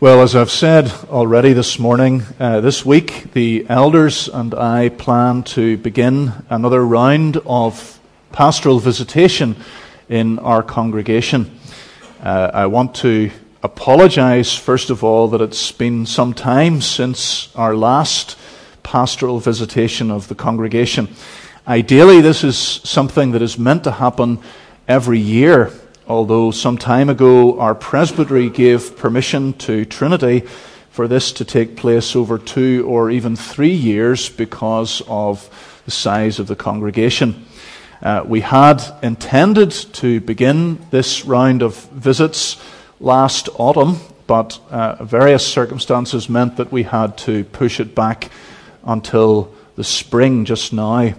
Well, as I've said already this morning, this week, the elders and I plan to begin another round of pastoral visitation in our congregation. I want to apologize, first of all, that it's been some time since our last pastoral visitation of the congregation. Ideally, this is something that is meant to happen every year, although some time ago our presbytery gave permission to Trinity for this to take place over 2 or even 3 years because of the size of the congregation. We had intended to begin this round of visits last autumn, but various circumstances meant that we had to push it back until the spring just now.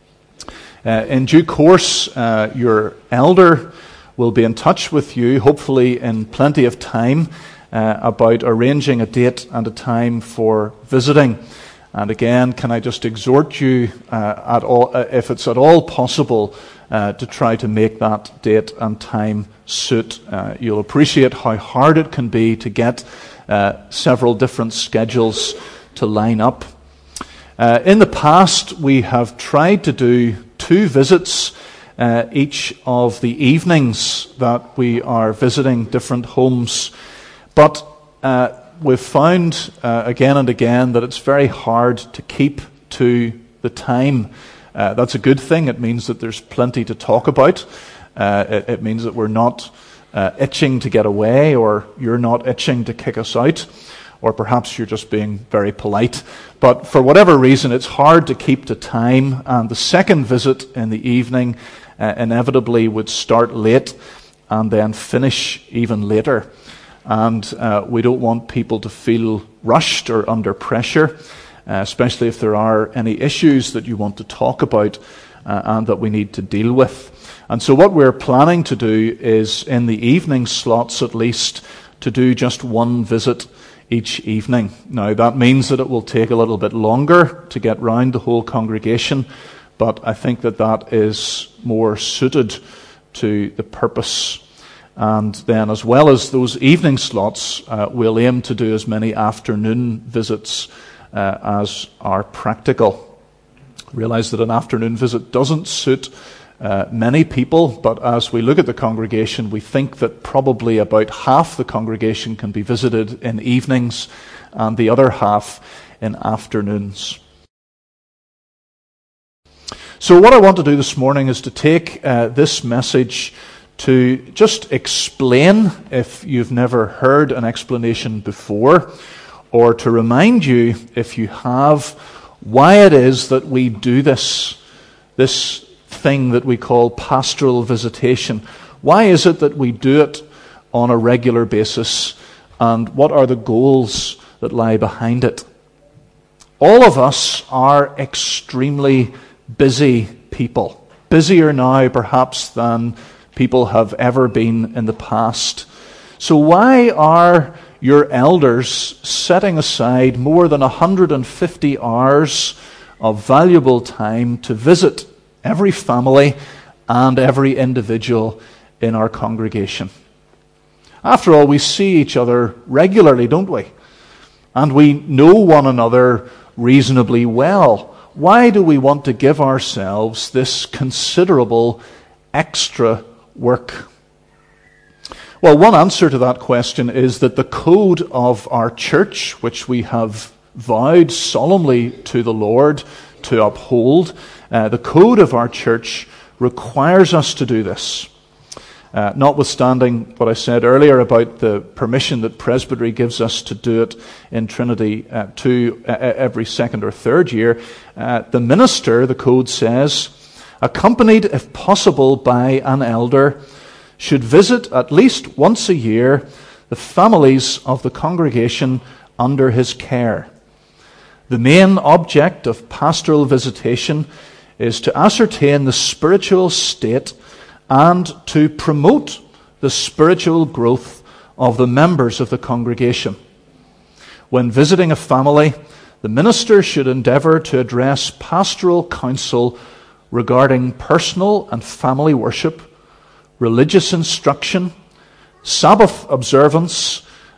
In due course, your elder will be in touch with you, hopefully in plenty of time, about arranging a date and a time for visiting. And again, can I just exhort you, if it's at all possible, to try to make that date and time suit. You'll appreciate how hard it can be to get several different schedules to line up. In the past, we have tried to do 2 visits each of the evenings that we are visiting different homes. But we've found again and again that it's very hard to keep to the time. That's a good thing. It means that there's plenty to talk about. It means that we're not itching to get away, or you're not itching to kick us out, or perhaps you're just being very polite. But for whatever reason, it's hard to keep to time, and the second visit in the evening inevitably would start late and then finish even later. And we don't want people to feel rushed or under pressure, especially if there are any issues that you want to talk about and that we need to deal with. And so what we're planning to do is, in the evening slots at least, to do just 1 visit each evening. Now, that means that it will take a little bit longer to get round the whole congregation, but I think that that is more suited to the purpose. And then, as well as those evening slots, we'll aim to do as many afternoon visits as are practical. Realize that an afternoon visit doesn't suit many people, but as we look at the congregation, we think that probably about half the congregation can be visited in evenings and the other half in afternoons. So what I want to do this morning is to take this message to just explain, if you've never heard an explanation before, or to remind you, if you have, why it is that we do this thing that we call pastoral visitation. Why is it that we do it on a regular basis, and what are the goals that lie behind it? All of us are extremely busy people, busier now perhaps than people have ever been in the past. So why are your elders setting aside more than 150 hours of valuable time to visit every family and every individual in our congregation? After all, we see each other regularly, don't we? And we know one another reasonably well. Why do we want to give ourselves this considerable extra work? Well, one answer to that question is that the code of our church, which we have vowed solemnly to the Lord to uphold, the code of our church requires us to do this. Notwithstanding what I said earlier about the permission that presbytery gives us to do it in Trinity every 2nd or 3rd year, the minister, the code says, accompanied if possible by an elder, should visit at least once a year the families of the congregation under his care. The main object of pastoral visitation is to ascertain the spiritual state and to promote the spiritual growth of the members of the congregation. When visiting a family, the minister should endeavour to address pastoral counsel regarding personal and family worship, religious instruction, Sabbath observance,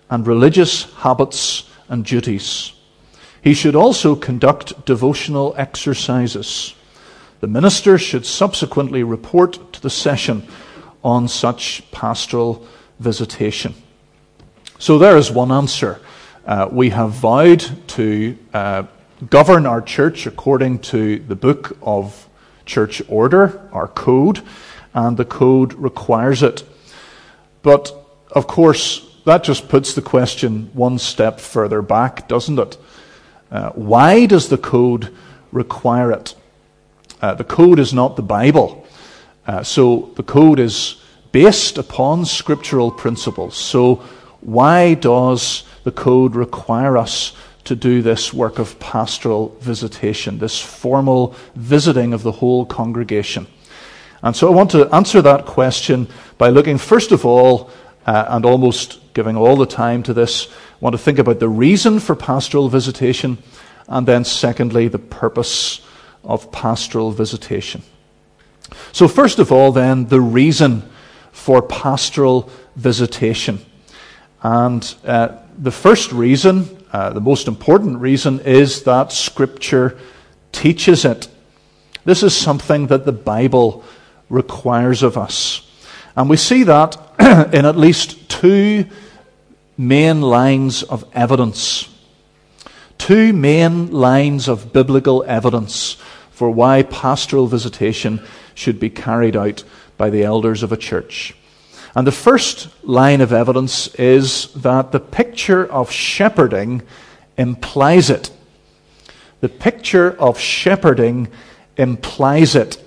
and religious habits and duties. He should also conduct devotional exercises. The minister should subsequently report to the session on such pastoral visitation. So there is one answer. We have vowed to govern our church according to the book of church order, our code, and the code requires it. But, of course, that just puts the question one step further back, doesn't it? Why does the code require it? The code is not the Bible. So the code is based upon scriptural principles. So why does the code require us to do this work of pastoral visitation, this formal visiting of the whole congregation? And so I want to answer that question by looking, first of all, and almost giving all the time to this, I want to think about the reason for pastoral visitation, and then secondly, the purpose of pastoral visitation. So first of all, then, the reason for pastoral visitation. And the first reason, the most important reason, is that Scripture teaches it. This is something that the Bible requires of us. And we see that in at least two main lines of evidence. Two main lines of biblical evidence for why pastoral visitation should be carried out by the elders of a church. And the first line of evidence is that the picture of shepherding implies it. The picture of shepherding implies it.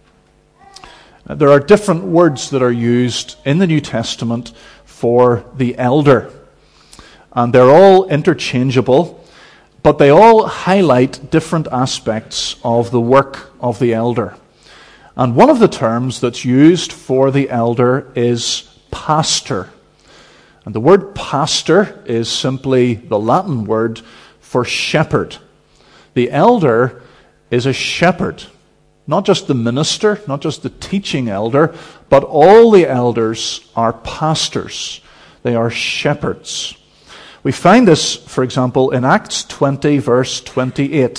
There are different words that are used in the New Testament for the elder. And they're all interchangeable, but they all highlight different aspects of the work of the elder. And one of the terms that's used for the elder is pastor. And the word pastor is simply the Latin word for shepherd. The elder is a shepherd. Not just the minister, not just the teaching elder, but all the elders are pastors. They are shepherds. We find this, for example, in Acts 20, verse 28.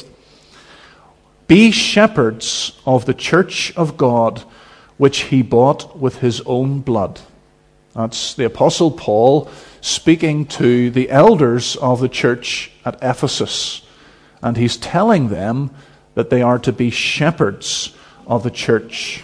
Be shepherds of the church of God, which he bought with his own blood. That's the Apostle Paul speaking to the elders of the church at Ephesus. And he's telling them that they are to be shepherds of the church.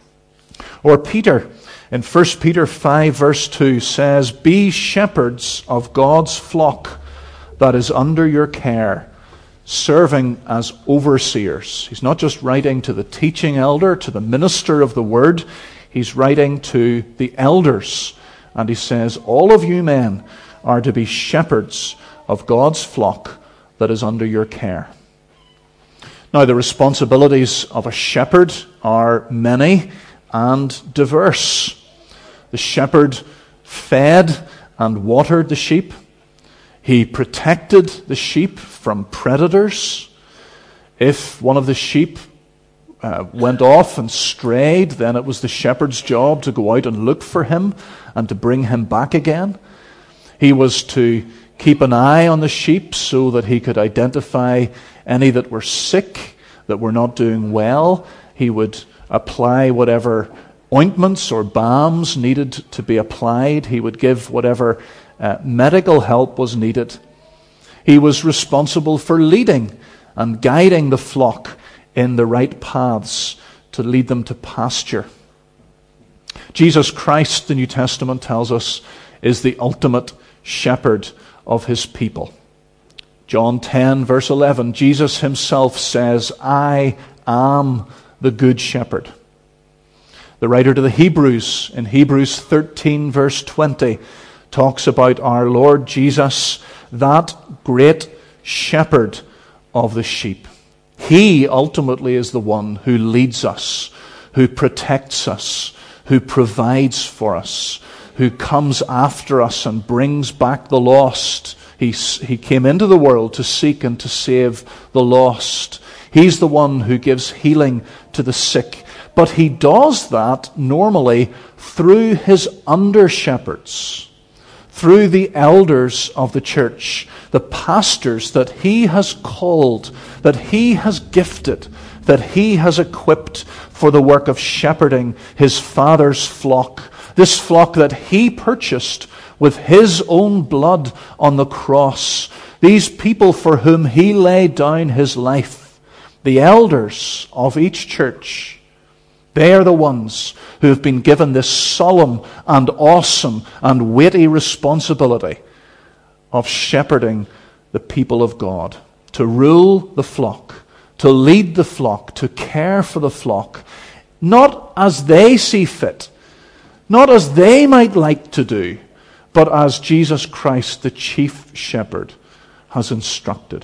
Or Peter, in 1 Peter 5, verse 2, says, be shepherds of God's flock that is under your care, serving as overseers. He's not just writing to the teaching elder, to the minister of the word. He's writing to the elders. And he says, all of you men are to be shepherds of God's flock that is under your care. Now, the responsibilities of a shepherd are many and diverse. The shepherd fed and watered the sheep. He protected the sheep from predators. If one of the sheep went off and strayed, then it was the shepherd's job to go out and look for him and to bring him back again. He was to keep an eye on the sheep so that he could identify any that were sick, that were not doing well. He would apply whatever ointments or balms needed to be applied. He would give whatever medical help was needed. He was responsible for leading and guiding the flock in the right paths to lead them to pasture. Jesus Christ, the New Testament tells us, is the ultimate shepherd of his people. John 10, verse 11, Jesus himself says, I am the good shepherd. The writer to the Hebrews, in Hebrews 13, verse 20, talks about our Lord Jesus, that great shepherd of the sheep. He ultimately is the one who leads us, who protects us, who provides for us, who comes after us and brings back the lost. He came into the world to seek and to save the lost. He's the one who gives healing to the sick. But he does that normally through his under-shepherds, through the elders of the church, the pastors that he has called, that he has gifted, that he has equipped for the work of shepherding his Father's flock, this flock that he purchased with his own blood on the cross, these people for whom he laid down his life, the elders of each church. They are the ones who have been given this solemn and awesome and weighty responsibility of shepherding the people of God, to rule the flock, to lead the flock, to care for the flock, not as they see fit, not as they might like to do, but as Jesus Christ, the chief shepherd, has instructed.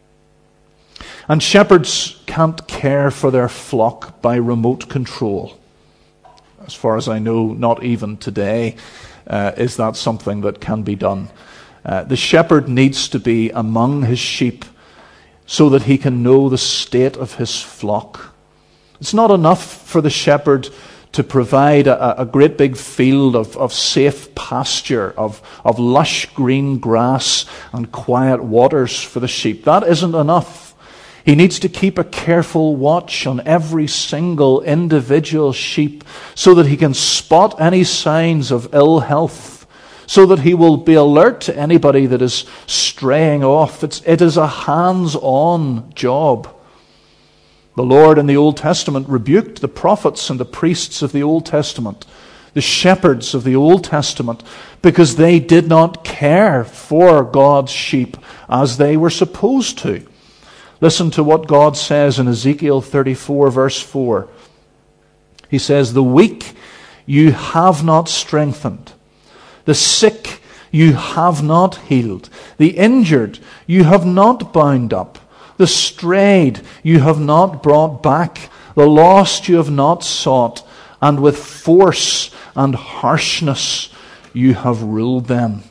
And shepherds can't care for their flock by remote control. As far as I know, not even today is that something that can be done. The shepherd needs to be among his sheep so that he can know the state of his flock. It's not enough for the shepherd to provide a great big field of safe pasture, of lush green grass and quiet waters for the sheep. That isn't enough. He needs to keep a careful watch on every single individual sheep so that he can spot any signs of ill health, so that he will be alert to anybody that is straying off. It is a hands-on job. The Lord in the Old Testament rebuked the prophets and the priests of the Old Testament, the shepherds of the Old Testament, because they did not care for God's sheep as they were supposed to. Listen to what God says in Ezekiel 34, verse 4. He says, "The weak you have not strengthened, the sick you have not healed, the injured you have not bound up, the strayed you have not brought back, the lost you have not sought, and with force and harshness you have ruled them."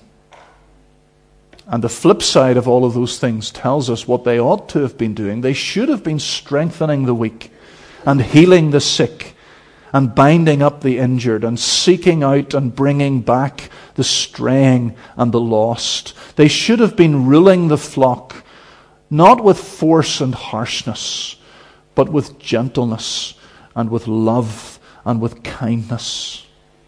And the flip side of all of those things tells us what they ought to have been doing. They should have been strengthening the weak and healing the sick and binding up the injured and seeking out and bringing back the straying and the lost. They should have been ruling the flock, not with force and harshness, but with gentleness and with love and with kindness.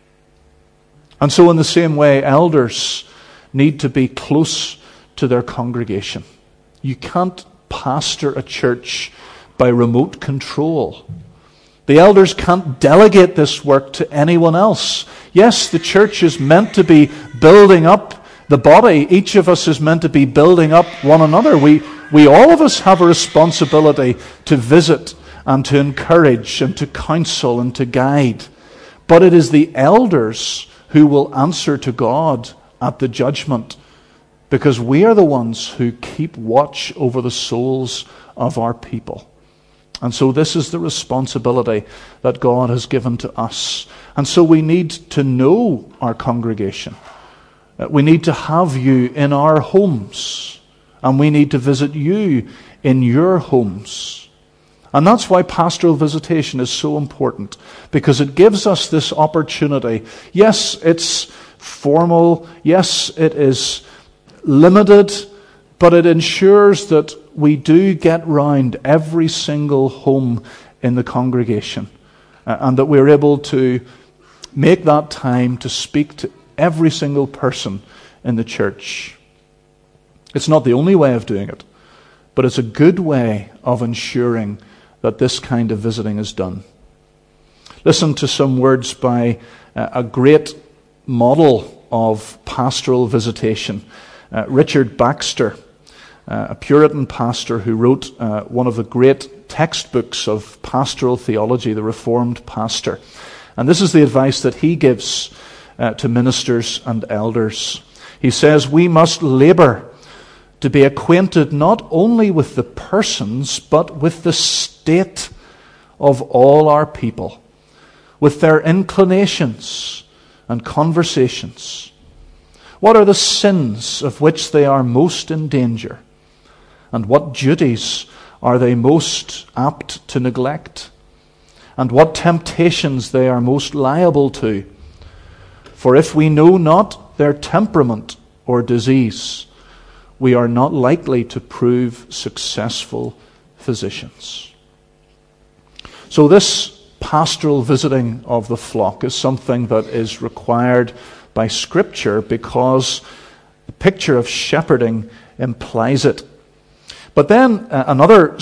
And so in the same way, elders need to be close to their congregation. You can't pastor a church by remote control. The elders can't delegate this work to anyone else. Yes, the church is meant to be building up the body. Each of us is meant to be building up one another. We all of us have a responsibility to visit and to encourage and to counsel and to guide. But it is the elders who will answer to God at the judgment, because we are the ones who keep watch over the souls of our people. And so this is the responsibility that God has given to us. And so we need to know our congregation. We need to have you in our homes, and we need to visit you in your homes. And that's why pastoral visitation is so important, because it gives us this opportunity. Yes, it's formal. Yes, it is limited, but it ensures that we do get round every single home in the congregation, and that we're able to make that time to speak to every single person in the church. It's not the only way of doing it, but it's a good way of ensuring that this kind of visiting is done. Listen to some words by a great model of pastoral visitation, Richard Baxter, a Puritan pastor who wrote one of the great textbooks of pastoral theology, The Reformed Pastor. And this is the advice that he gives to ministers and elders. He says, "We must labor to be acquainted not only with the persons, but with the state of all our people, with their inclinations and conversations. What are the sins of which they are most in danger? And what duties are they most apt to neglect? And what temptations they are most liable to? For if we know not their temperament or disease, we are not likely to prove successful physicians. So this pastoral visiting of the flock is something that is required by Scripture because the picture of shepherding implies it. But then another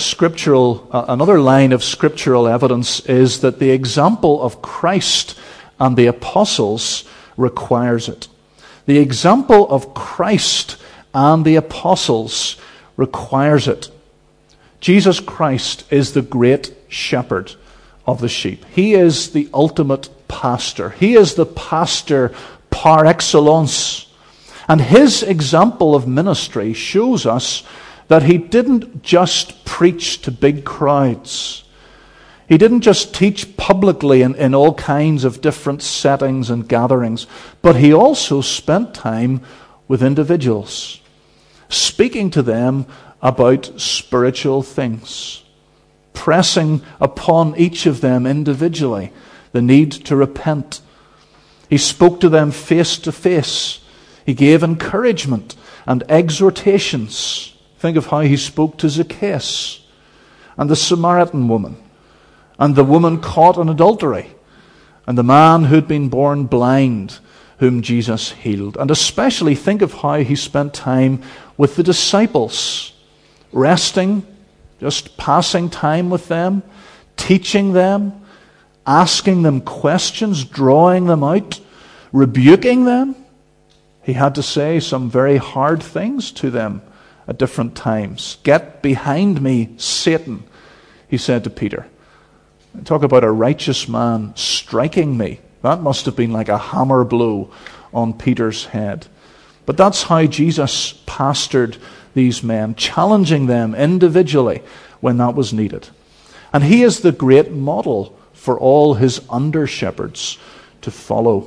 line of scriptural evidence is that the example of Christ and the apostles requires it. The example of Christ and the apostles requires it. Jesus Christ is the great shepherd of the sheep. He is the ultimate pastor. He is the pastor par excellence. And his example of ministry shows us that he didn't just preach to big crowds. He didn't just teach publicly in all kinds of different settings and gatherings, but he also spent time with individuals, speaking to them about spiritual things, pressing upon each of them individually the need to repent. He spoke to them face to face. He gave encouragement and exhortations. Think of how he spoke to Zacchaeus and the Samaritan woman and the woman caught in adultery and the man who'd been born blind whom Jesus healed. And especially think of how he spent time with the disciples, resting, just passing time with them, teaching them, asking them questions, drawing them out, rebuking them. He had to say some very hard things to them at different times. "Get behind me, Satan," he said to Peter. Talk about a righteous man striking me. That must have been like a hammer blow on Peter's head. But that's how Jesus pastored these men, challenging them individually when that was needed. And he is the great model for all his under-shepherds to follow.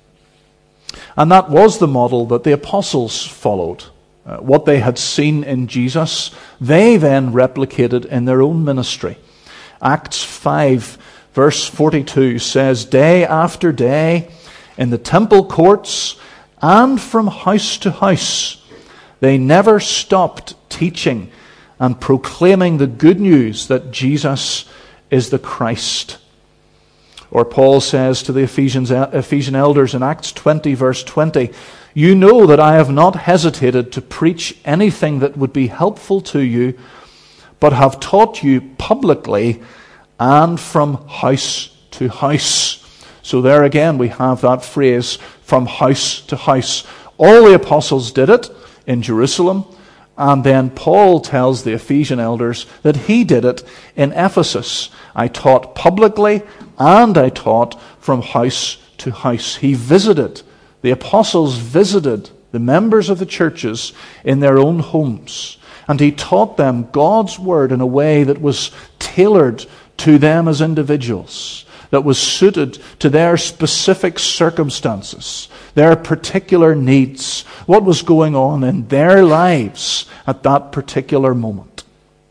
And that was the model that the apostles followed. What they had seen in Jesus, they then replicated in their own ministry. Acts 5, verse 42 says, "Day after day, in the temple courts and from house to house, they never stopped teaching and proclaiming the good news that Jesus is the Christ." Or Paul says to the Ephesian elders in Acts 20, verse 20, "You know that I have not hesitated to preach anything that would be helpful to you, but have taught you publicly and from house to house." So there again we have that phrase, from house to house. All the apostles did it in Jerusalem, and then Paul tells the Ephesian elders that he did it in Ephesus. "I taught publicly and I taught from house to house." He visited, the apostles visited the members of the churches in their own homes, and he taught them God's word in a way that was tailored to them as individuals, that was suited to their specific circumstances, their particular needs, what was going on in their lives at that particular moment.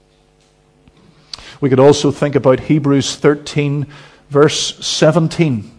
We could also think about Hebrews 13, verse 17.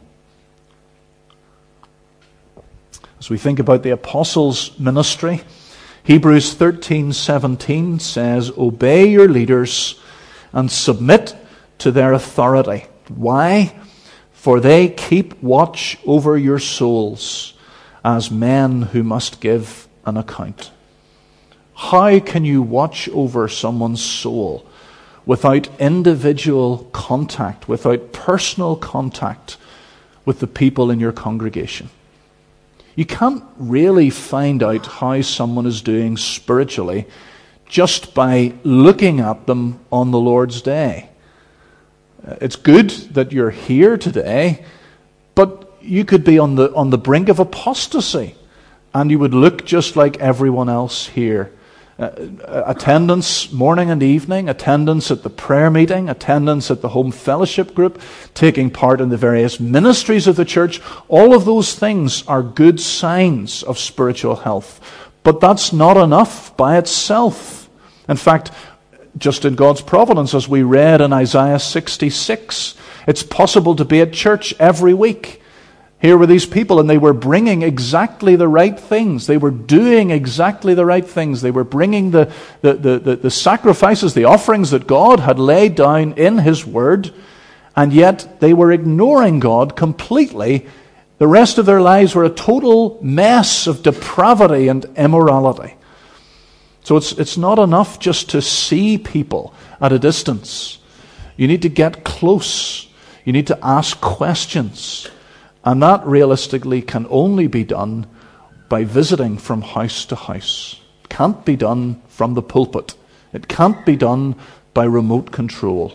As we think about the apostles' ministry, Hebrews 13:17 says, "Obey your leaders and submit to their authority." Why? "For they keep watch over your souls as men who must give an account." How can you watch over someone's soul without individual contact, without personal contact with the people in your congregation? You can't really find out how someone is doing spiritually just by looking at them on the Lord's Day. It's good that you're here today, but you could be on the brink of apostasy, and you would look just like everyone else here. Attendance morning and evening, attendance at the prayer meeting, attendance at the home fellowship group, taking part in the various ministries of the church, all of those things are good signs of spiritual health. But that's not enough by itself. In fact, just in God's providence, as we read in Isaiah 66, it's possible to be at church every week Here were these people, and they were bringing exactly the right things. They were doing exactly the right things. They were bringing the sacrifices, the offerings that God had laid down in His Word, and yet they were ignoring God completely. The rest of their lives were a total mess of depravity and immorality. So it's not enough just to see people at a distance. You need to get close. You need to ask questions. And that realistically can only be done by visiting from house to house. It can't be done from the pulpit. It can't be done by remote control.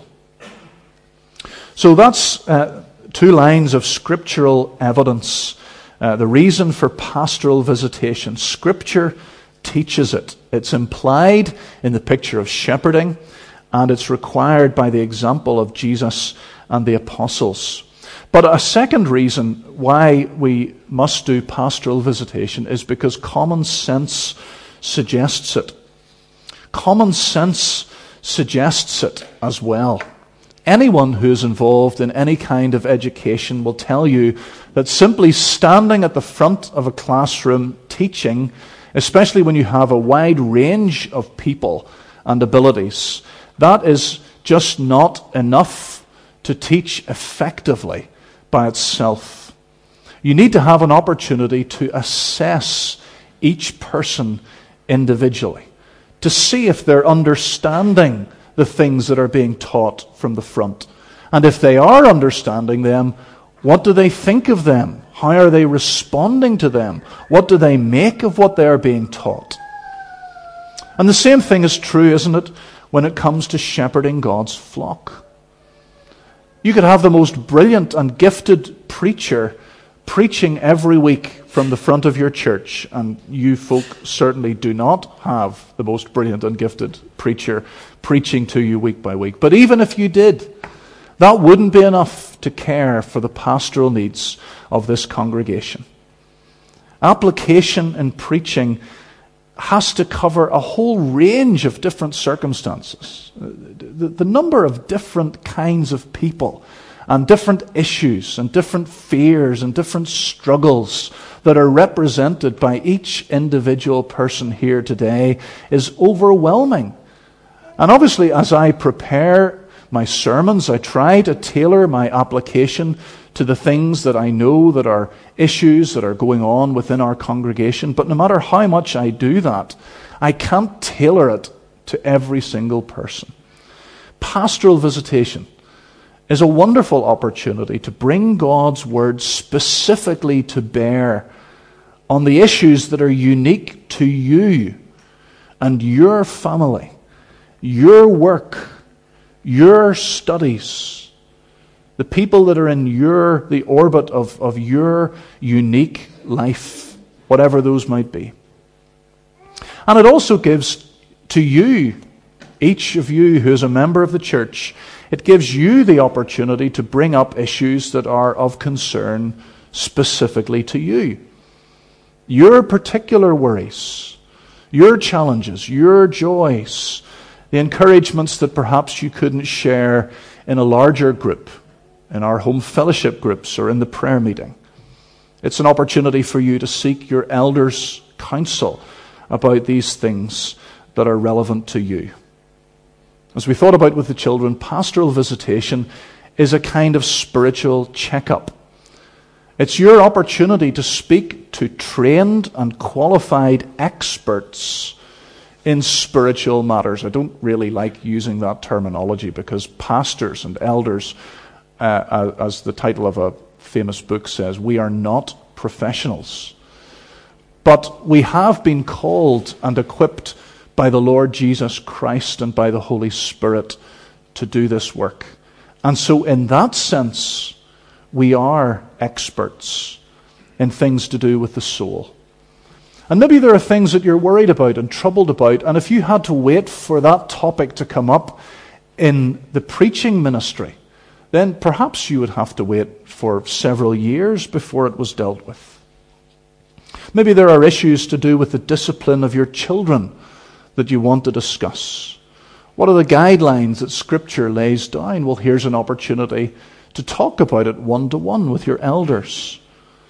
So that's 2 lines of scriptural evidence. The reason for pastoral visitation. Scripture teaches it. It's implied in the picture of shepherding, and it's required by the example of Jesus and the apostles. But a second reason why we must do pastoral visitation is because common sense suggests it. Common sense suggests it as well. Anyone who is involved in any kind of education will tell you that simply standing at the front of a classroom teaching, especially when you have a wide range of people and abilities, that is just not enough to teach effectively by itself. You need to have an opportunity to assess each person individually, to see if they're understanding the things that are being taught from the front. And if they are understanding them, what do they think of them? How are they responding to them? What do they make of what they are being taught? And the same thing is true, isn't it, when it comes to shepherding God's flock? You could have the most brilliant and gifted preacher preaching every week from the front of your church, and you folk certainly do not have the most brilliant and gifted preacher preaching to you week by week. But even if you did, that wouldn't be enough to care for the pastoral needs of this congregation. Application in preaching has to cover a whole range of different circumstances. The number of different kinds of people and different issues and different fears and different struggles that are represented by each individual person here today is overwhelming. And obviously, as I prepare my sermons, I try to tailor my application to the things that I know that are issues that are going on within our congregation. But no matter how much I do that, I can't tailor it to every single person. Pastoral visitation is a wonderful opportunity to bring God's Word specifically to bear on the issues that are unique to you and your family, your work, your studies, the people that are in the orbit of your unique life, whatever those might be. And it also gives to you, each of you who is a member of the church, it gives you the opportunity to bring up issues that are of concern specifically to you. Your particular worries, your challenges, your joys, the encouragements that perhaps you couldn't share in a larger group, in our home fellowship groups or in the prayer meeting. It's an opportunity for you to seek your elders' counsel about these things that are relevant to you. As we thought about with the children, pastoral visitation is a kind of spiritual checkup. It's your opportunity to speak to trained and qualified experts in spiritual matters. I don't really like using that terminology because pastors and elders, as the title of a famous book says, we are not professionals. But we have been called and equipped by the Lord Jesus Christ and by the Holy Spirit to do this work. And so in that sense, we are experts in things to do with the soul. And maybe there are things that you're worried about and troubled about, and if you had to wait for that topic to come up in the preaching ministry, then perhaps you would have to wait for several years before it was dealt with. Maybe there are issues to do with the discipline of your children that you want to discuss. What are the guidelines that Scripture lays down? Well, here's an opportunity to talk about it one-to-one with your elders.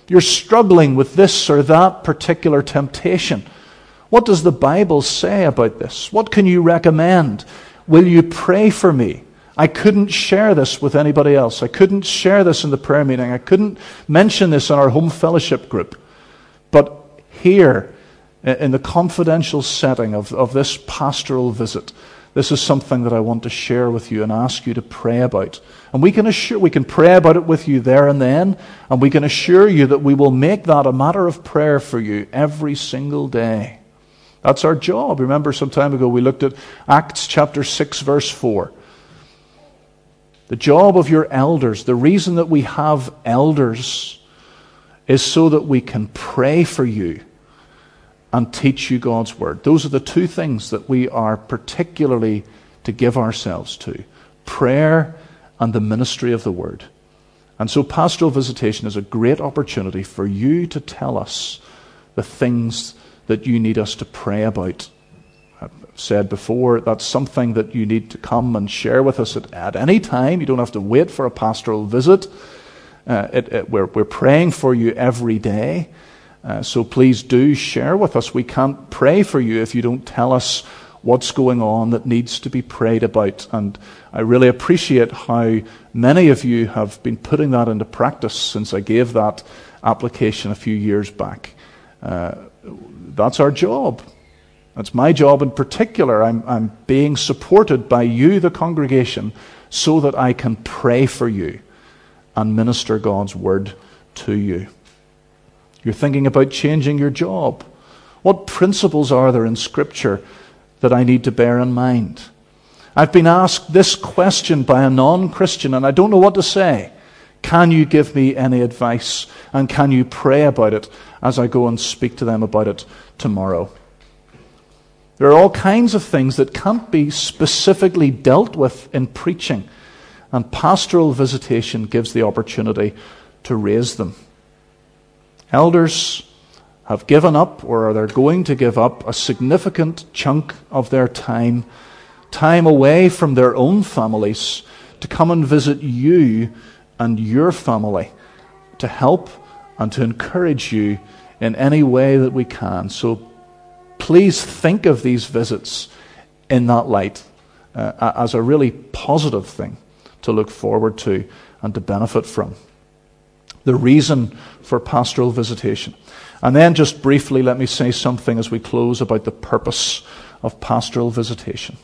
You're struggling with this or that particular temptation. What does the Bible say about this? What can you recommend? Will you pray for me? I couldn't share this with anybody else. I couldn't share this in the prayer meeting. I couldn't mention this in our home fellowship group. But here, in the confidential setting of this pastoral visit, this is something that I want to share with you and ask you to pray about. And we can pray about it with you there and then, and we can assure you that we will make that a matter of prayer for you every single day. That's our job. Remember, some time ago we looked at Acts chapter 6, verse 4. The job of your elders, the reason that we have elders, is so that we can pray for you and teach you God's word. Those are the two things that we are particularly to give ourselves to: prayer and the ministry of the word. And so pastoral visitation is a great opportunity for you to tell us the things that you need us to pray about. I've said before, that's something that you need to come and share with us at any time. You don't have to wait for a pastoral visit. We're praying for you every day. So please do share with us. We can't pray for you if you don't tell us what's going on that needs to be prayed about. And I really appreciate how many of you have been putting that into practice since I gave that application a few years back. That's our job. That's my job in particular. I'm being supported by you, the congregation, so that I can pray for you and minister God's word to you. You're thinking about changing your job. What principles are there in Scripture that I need to bear in mind? I've been asked this question by a non-Christian, and I don't know what to say. Can you give me any advice? And can you pray about it as I go and speak to them about it tomorrow? There are all kinds of things that can't be specifically dealt with in preaching, and pastoral visitation gives the opportunity to raise them. Elders have given up, or they're going to give up, a significant chunk of their time away from their own families to come and visit you and your family, to help and to encourage you in any way that we can. So please think of these visits in that light, as a really positive thing to look forward to and to benefit from. The reason for pastoral visitation. And then just briefly, let me say something as we close about the purpose of pastoral visitation.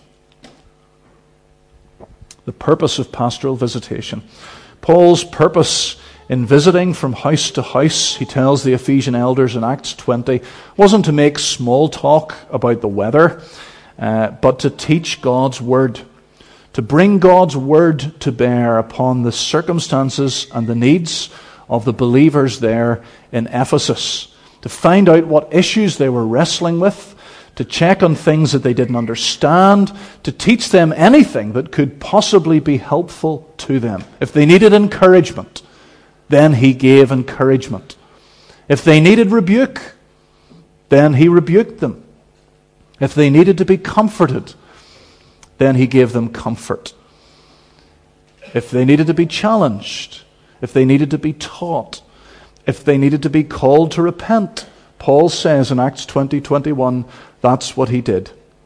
The purpose of pastoral visitation. Paul's purpose in visiting from house to house, he tells the Ephesian elders in Acts 20, wasn't to make small talk about the weather, but to teach God's word, to bring God's word to bear upon the circumstances and the needs of the believers there in Ephesus, to find out what issues they were wrestling with, to check on things that they didn't understand, to teach them anything that could possibly be helpful to them. If they needed encouragement, then he gave encouragement. If they needed rebuke, then he rebuked them. If they needed to be comforted, then he gave them comfort. If they needed to be challenged, if they needed to be taught, if they needed to be called to repent, Paul says in Acts 20:21, that's what he did.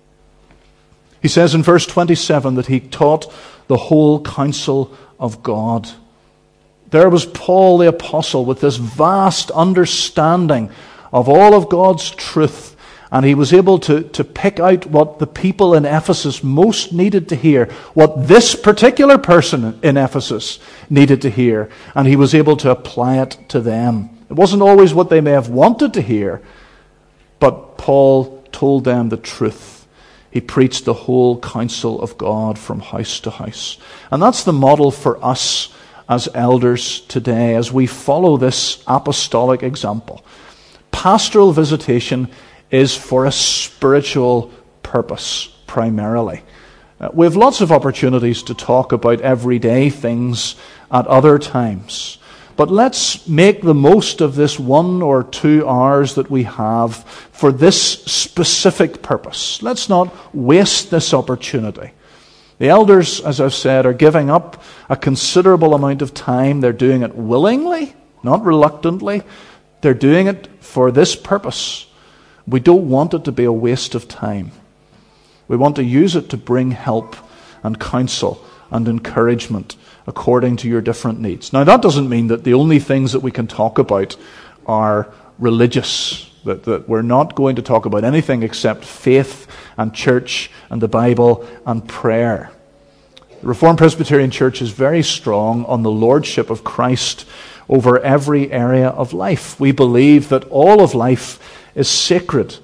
He says in verse 27 that he taught the whole counsel of God. There was Paul the apostle with this vast understanding of all of God's truth, and he was able to pick out what the people in Ephesus most needed to hear, what this particular person in Ephesus needed to hear, and he was able to apply it to them. It wasn't always what they may have wanted to hear, but Paul told them the truth. He preached the whole counsel of God from house to house. And that's the model for us as elders today, as we follow this apostolic example. Pastoral visitation is for a spiritual purpose, primarily. We have lots of opportunities to talk about everyday things at other times. But let's make the most of this 1 or 2 hours that we have for this specific purpose. Let's not waste this opportunity. The elders, as I've said, are giving up a considerable amount of time. They're doing it willingly, not reluctantly. They're doing it for this purpose. We don't want it to be a waste of time. We want to use it to bring help and counsel and encouragement according to your different needs. Now, that doesn't mean that the only things that we can talk about are religious, that we're not going to talk about anything except faith and church and the Bible and prayer. The Reformed Presbyterian Church is very strong on the lordship of Christ over every area of life. We believe that all of life is sacred.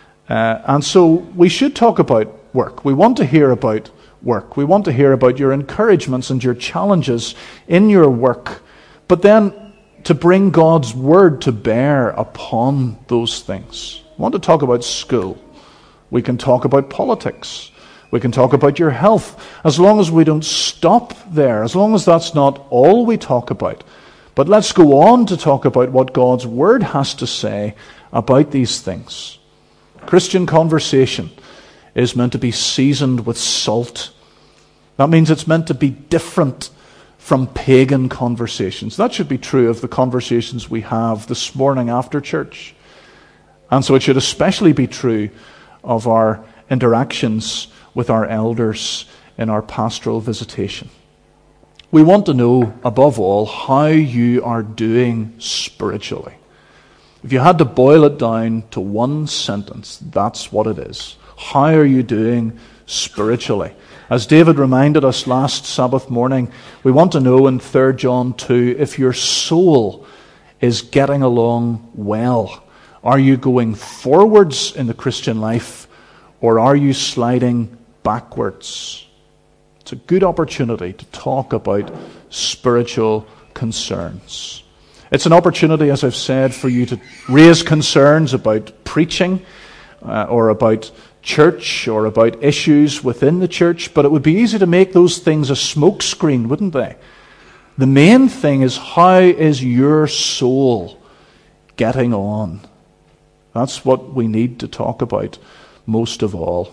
And so we should talk about work. We want to hear about work. We want to hear about your encouragements and your challenges in your work. But then to bring God's word to bear upon those things. We want to talk about school. We can talk about politics. We can talk about your health. As long as we don't stop there, as long as that's not all we talk about. But let's go on to talk about what God's word has to say about these things. Christian conversation is meant to be seasoned with salt. That means it's meant to be different from pagan conversations. That should be true of the conversations we have this morning after church. And so it should especially be true of our interactions with our elders in our pastoral visitation. We want to know, above all, how you are doing spiritually. If you had to boil it down to one sentence, that's what it is. How are you doing spiritually? As David reminded us last Sabbath morning, we want to know in 3 John 2 if your soul is getting along well. Are you going forwards in the Christian life, or are you sliding backwards? It's a good opportunity to talk about spiritual concerns. It's an opportunity, as I've said, for you to raise concerns about preaching or about church or about issues within the church, but it would be easy to make those things a smokescreen, wouldn't they? The main thing is, how is your soul getting on? That's what we need to talk about most of all.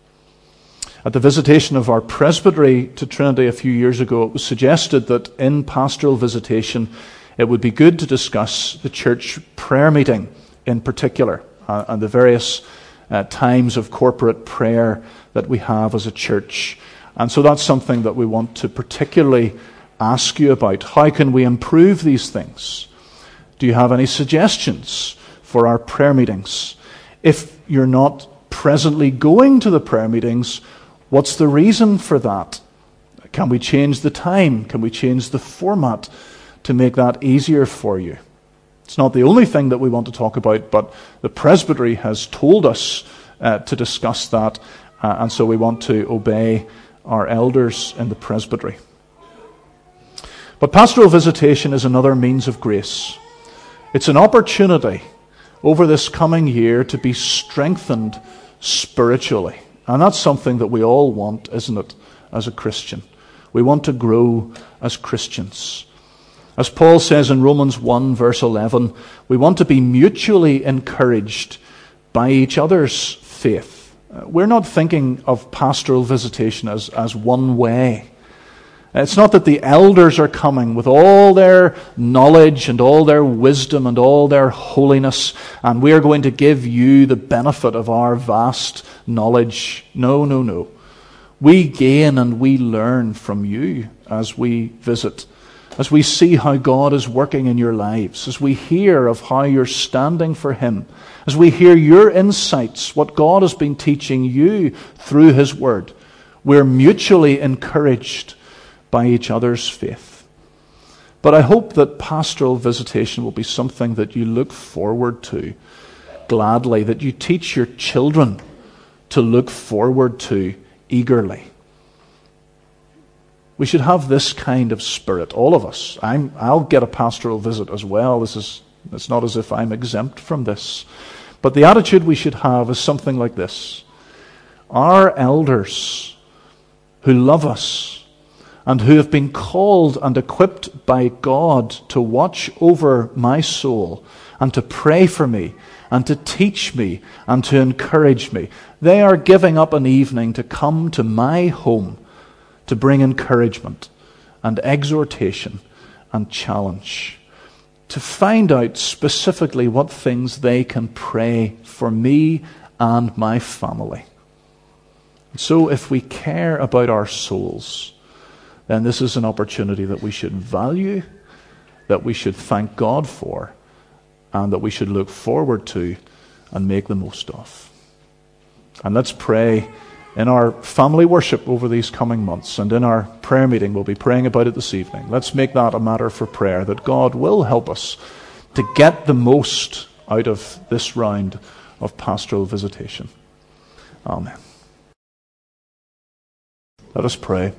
At the visitation of our presbytery to Trinity a few years ago, it was suggested that in pastoral visitation it would be good to discuss the church prayer meeting in particular and the various times of corporate prayer that we have as a church. And so that's something that we want to particularly ask you about. How can we improve these things? Do you have any suggestions for our prayer meetings? If you're not presently going to the prayer meetings, what's the reason for that? Can we change the time? Can we change the format to make that easier for you? It's not the only thing that we want to talk about, but the presbytery has told us to discuss that, and so we want to obey our elders in the presbytery. But pastoral visitation is another means of grace. It's an opportunity over this coming year to be strengthened spiritually. And that's something that we all want, isn't it, as a Christian? We want to grow as Christians. As Paul says in Romans 1 verse 11, we want to be mutually encouraged by each other's faith. We're not thinking of pastoral visitation as one way. It's not that the elders are coming with all their knowledge and all their wisdom and all their holiness, and we're going to give you the benefit of our vast knowledge. No, no, no. We gain and we learn from you as we visit, as we see how God is working in your lives, as we hear of how you're standing for Him, as we hear your insights, what God has been teaching you through His Word. We're mutually encouraged by each other's faith. But I hope that pastoral visitation will be something that you look forward to gladly, that you teach your children to look forward to eagerly. We should have this kind of spirit, all of us. I'll get a pastoral visit as well. It's not as if I'm exempt from this. But the attitude we should have is something like this. Our elders who love us and who have been called and equipped by God to watch over my soul and to pray for me and to teach me and to encourage me, they are giving up an evening to come to my home to bring encouragement and exhortation and challenge. to find out specifically what things they can pray for me and my family. So if we care about our souls, then this is an opportunity that we should value, that we should thank God for, and that we should look forward to and make the most of. And let's pray in our family worship over these coming months, and in our prayer meeting, we'll be praying about it this evening. Let's make that a matter for prayer, that God will help us to get the most out of this round of pastoral visitation. Amen. Let us pray.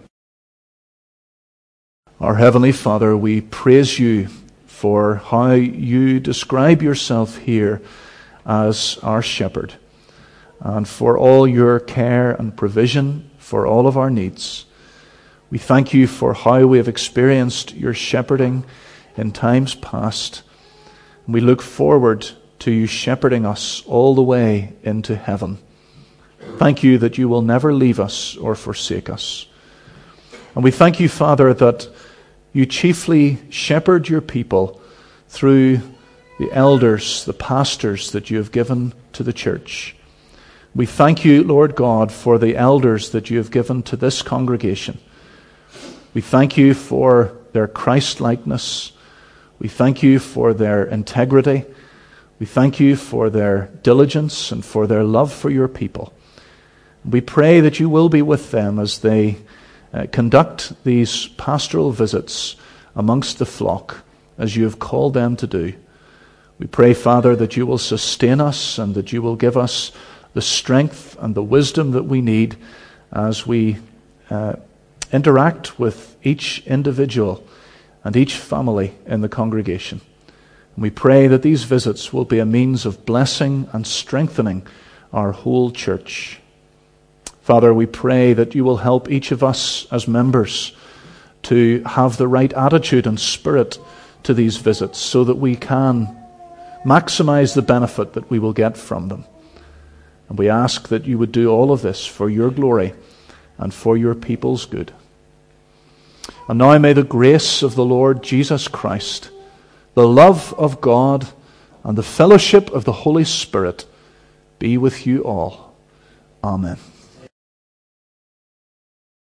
Our Heavenly Father, we praise you for how you describe yourself here as our shepherd, and for all your care and provision for all of our needs. We thank you for how we have experienced your shepherding in times past. We look forward to you shepherding us all the way into heaven. Thank you that you will never leave us or forsake us. And we thank you, Father, that you chiefly shepherd your people through the elders, the pastors that you have given to the church. We thank you, Lord God, for the elders that you have given to this congregation. We thank you for their Christ-likeness. We thank you for their integrity. We thank you for their diligence and for their love for your people. We pray that you will be with them as they conduct these pastoral visits amongst the flock, as you have called them to do. We pray, Father, that you will sustain us and that you will give us the strength and the wisdom that we need as we interact with each individual and each family in the congregation. And we pray that these visits will be a means of blessing and strengthening our whole church. Father, we pray that you will help each of us as members to have the right attitude and spirit to these visits so that we can maximize the benefit that we will get from them. And we ask that you would do all of this for your glory and for your people's good. And now may the grace of the Lord Jesus Christ, the love of God, and the fellowship of the Holy Spirit be with you all. Amen.